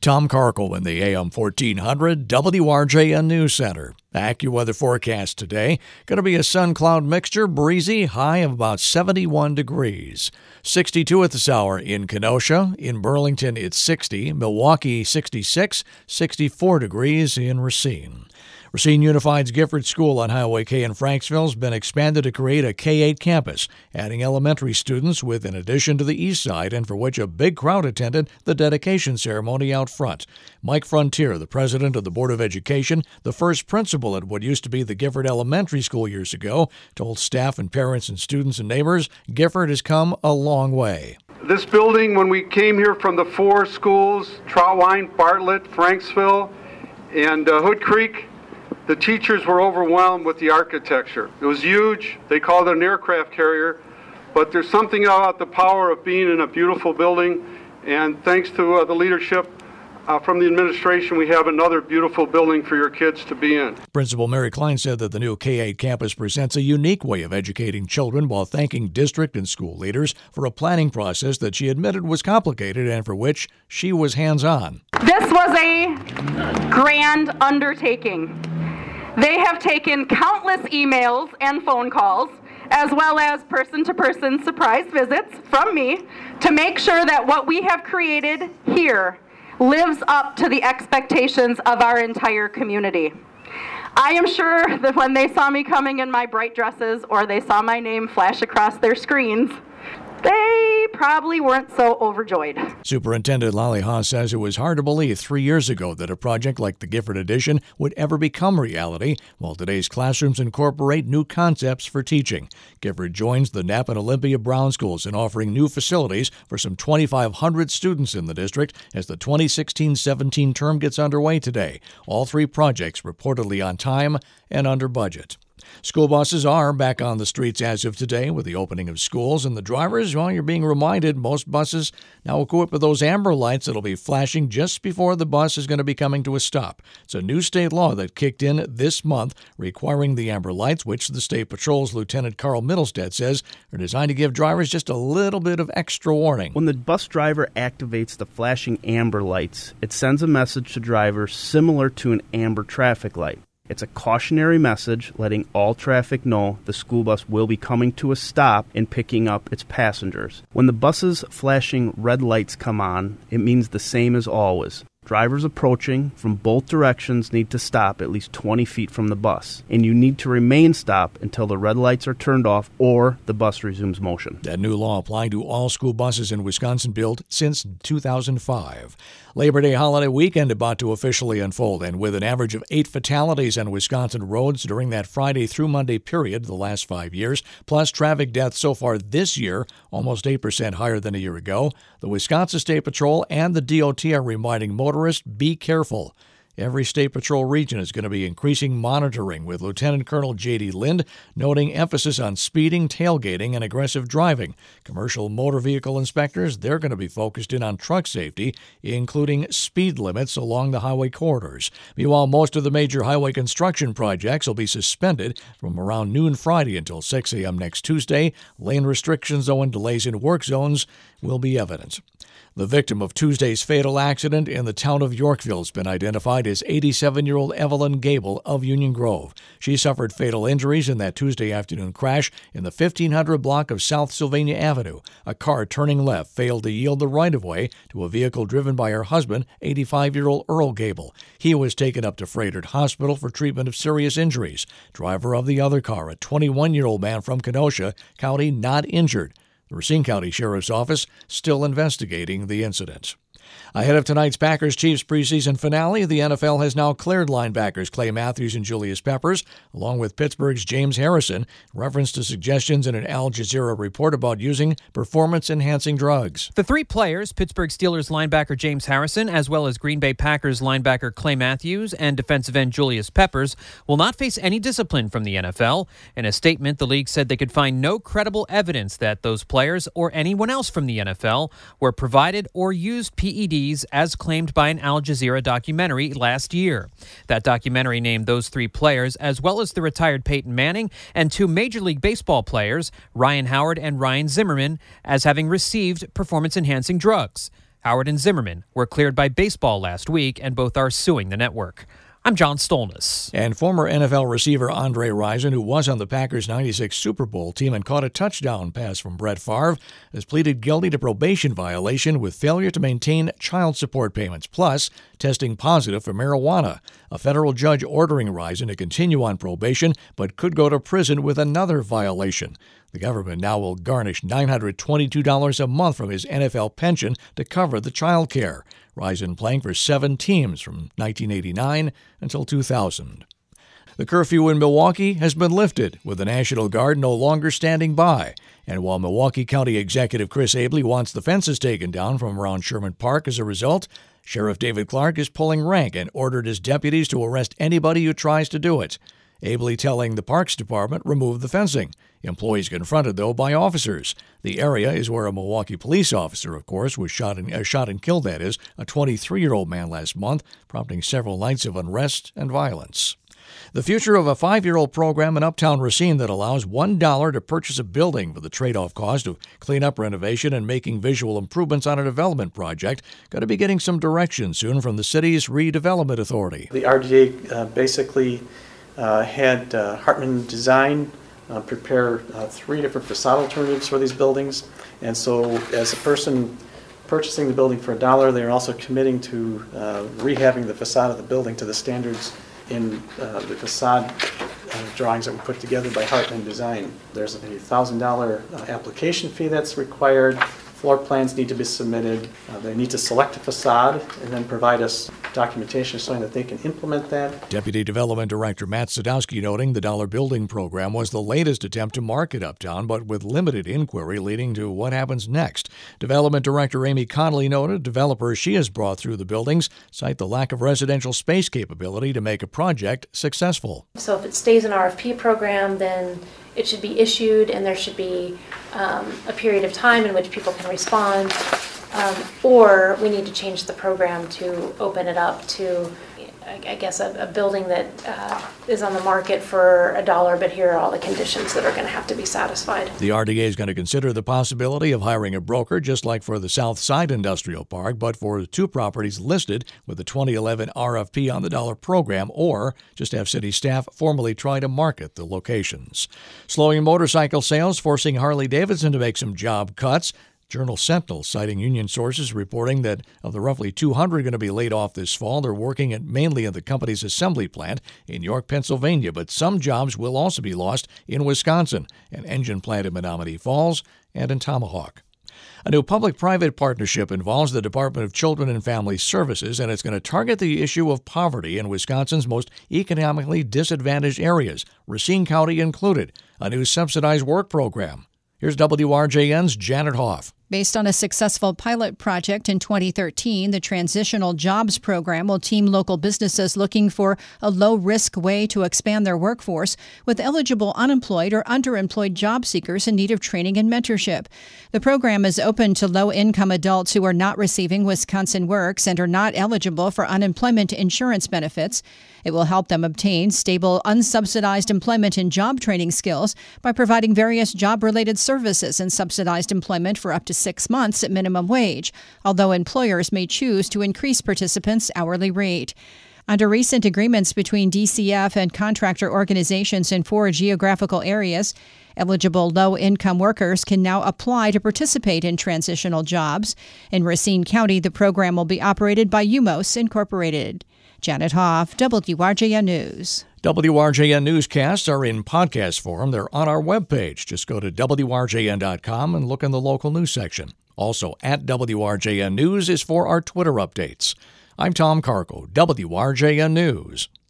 Tom Carkle in the AM 1400 WRJN News Center. AccuWeather forecast today. Going to be a sun-cloud mixture, breezy, high of about 71 degrees. 62 at this hour in Kenosha. In Burlington, it's 60. Milwaukee, 66. 64 degrees in Racine. Racine Unified's Gifford School on Highway K in Franksville has been expanded to create a K-8 campus, adding elementary students with an addition to the east side, and for which a big crowd attended the dedication ceremony out front. Mike Frontier, the president of the Board of Education, the first principal at what used to be the Gifford Elementary School years ago, told staff and parents and students and neighbors Gifford has come a long way. This building, when we came here from the four schools, Troutwine, Bartlett, Franksville, and Hood Creek, the teachers were overwhelmed with the architecture. It was huge. They called it an aircraft carrier. But there's something about the power of being in a beautiful building. And thanks to the leadership from the administration, we have another beautiful building for your kids to be in. Principal Mary Klein said that the new K-8 campus presents a unique way of educating children while thanking district and school leaders for a planning process that she admitted was complicated and for which she was hands-on. This was a grand undertaking. They have taken countless emails and phone calls, as well as person-to-person surprise visits from me, to make sure that what we have created here lives up to the expectations of our entire community. I am sure that when they saw me coming in my bright dresses or they saw my name flash across their screens, they probably weren't so overjoyed. Superintendent Lally Haas says it was hard to believe 3 years ago that a project like the Gifford Addition would ever become reality, while today's classrooms incorporate new concepts for teaching. Gifford joins the Knapp and Olympia Brown schools in offering new facilities for some 2,500 students in the district as the 2016-17 term gets underway today. All three projects reportedly on time and under budget. School buses are back on the streets as of today with the opening of schools, and the drivers, well, you're being reminded most buses now equipped with those amber lights that'll be flashing just before the bus is going to be coming to a stop. It's a new state law that kicked in this month requiring the amber lights, which the State Patrol's Lieutenant Carl Middlestead says are designed to give drivers just a little bit of extra warning. When the bus driver activates the flashing amber lights, it sends a message to drivers similar to an amber traffic light. It's a cautionary message letting all traffic know the school bus will be coming to a stop and picking up its passengers. When the bus's flashing red lights come on, it means the same as always. Drivers approaching from both directions need to stop at least 20 feet from the bus, and you need to remain stopped until the red lights are turned off or the bus resumes motion. That new law applying to all school buses in Wisconsin built since 2005. Labor Day holiday weekend about to officially unfold, and with an average of 8 fatalities on Wisconsin roads during that Friday through Monday period the last 5 years, plus traffic deaths so far this year, almost 8% higher than a year ago, the Wisconsin State Patrol and the DOT are reminding motorists, be careful. Every State Patrol region is going to be increasing monitoring, with Lieutenant Colonel J.D. Lind noting emphasis on speeding, tailgating, and aggressive driving. Commercial motor vehicle inspectors, they're going to be focused in on truck safety, including speed limits along the highway corridors. Meanwhile, most of the major highway construction projects will be suspended from around noon Friday until 6 a.m. next Tuesday. Lane restrictions, though, and delays in work zones will be evident. The victim of Tuesday's fatal accident in the town of Yorkville has been identified as 87-year-old Evelyn Gable of Union Grove. She suffered fatal injuries in that Tuesday afternoon crash in the 1500 block of South Sylvania Avenue. A car turning left failed to yield the right-of-way to a vehicle driven by her husband, 85-year-old Earl Gable. He was taken up to Frederick Hospital for treatment of serious injuries. Driver of the other car, a 21-year-old man from Kenosha County, not injured. The Racine County Sheriff's Office still investigating the incident. Ahead of tonight's Packers-Chiefs preseason finale, the NFL has now cleared linebackers Clay Matthews and Julius Peppers, along with Pittsburgh's James Harrison, in reference to suggestions in an Al Jazeera report about using performance-enhancing drugs. The three players, Pittsburgh Steelers linebacker James Harrison, as well as Green Bay Packers linebacker Clay Matthews and defensive end Julius Peppers, will not face any discipline from the NFL. In a statement, the league said they could find no credible evidence that those players or anyone else from the NFL were provided or used PEDs as claimed by an Al Jazeera documentary last year. That documentary named those three players, as well as the retired Peyton Manning and two Major League Baseball players, Ryan Howard and Ryan Zimmerman, as having received performance-enhancing drugs. Howard and Zimmerman were cleared by baseball last week, and both are suing the network. I'm John Stolness. And former NFL receiver Andre Rison, who was on the Packers' '96 Super Bowl team and caught a touchdown pass from Brett Favre, has pleaded guilty to probation violation with failure to maintain child support payments, plus testing positive for marijuana. A federal judge ordering Rison to continue on probation, but could go to prison with another violation. The government now will garnish $922 a month from his NFL pension to cover the child care. Rison playing for 7 teams from 1989 until 2000. The curfew in Milwaukee has been lifted, with the National Guard no longer standing by. And while Milwaukee County Executive Chris Abele wants the fences taken down from around Sherman Park as a result, Sheriff David Clark is pulling rank and ordered his deputies to arrest anybody who tries to do it. Abele telling the Parks Department remove the fencing. Employees confronted, though, by officers. The area is where a Milwaukee police officer, of course, was shot and killed, that is, a 23-year-old man last month, prompting several nights of unrest and violence. The future of a 5-year-old program in Uptown Racine that allows $1 to purchase a building for the trade-off cost of cleanup, renovation, and making visual improvements on a development project going to be getting some direction soon from the city's redevelopment authority. The RDA basically had Hartman Design prepare 3 different facade alternatives for these buildings. And so as a person purchasing the building for $1, they're also committing to rehabbing the facade of the building to the standards in the facade drawings that were put together by Hartman Design. There's a $1,000 application fee that's required. Floor plans need to be submitted. They need to select a facade and then provide us documentation showing that they can implement that. Deputy Development Director Matt Sadowski noting the Dollar Building Program was the latest attempt to market Uptown, but with limited inquiry leading to what happens next. Development Director Amy Connolly noted developers she has brought through the buildings cite the lack of residential space capability to make a project successful. So if it stays an RFP program, then it should be issued and there should be a period of time in which people can respond, or we need to change the program to open it up to, I guess, a building that is on the market for $1, but here are all the conditions that are going to have to be satisfied. The RDA is going to consider the possibility of hiring a broker, just like for the South Side Industrial Park, but for the 2 properties listed with the 2011 RFP on the Dollar program, or just have city staff formally try to market the locations. Slowing motorcycle sales, forcing Harley-Davidson to make some job cuts. Journal-Sentinel, citing union sources, reporting that of the roughly 200 going to be laid off this fall, they're working mainly at the company's assembly plant in York, Pennsylvania, but some jobs will also be lost in Wisconsin, an engine plant in Menominee Falls, and in Tomahawk. A new public-private partnership involves the Department of Children and Family Services, and it's going to target the issue of poverty in Wisconsin's most economically disadvantaged areas, Racine County included, a new subsidized work program. Here's WRJN's Janet Hoff. Based on a successful pilot project in 2013, the Transitional Jobs Program will team local businesses looking for a low-risk way to expand their workforce with eligible unemployed or underemployed job seekers in need of training and mentorship. The program is open to low-income adults who are not receiving Wisconsin Works and are not eligible for unemployment insurance benefits. It will help them obtain stable, unsubsidized employment and job training skills by providing various job-related services and subsidized employment for up to 6 months at minimum wage, although employers may choose to increase participants' hourly rate. Under recent agreements between DCF and contractor organizations in 4 geographical areas, eligible low-income workers can now apply to participate in transitional jobs. In Racine County, the program will be operated by UMOS Incorporated. Janet Hoff, WRJN News. WRJN newscasts are in podcast form. They're on our webpage. Just go to WRJN.com and look in the local news section. Also, at WRJN News is for our Twitter updates. I'm Tom Carco, WRJN News.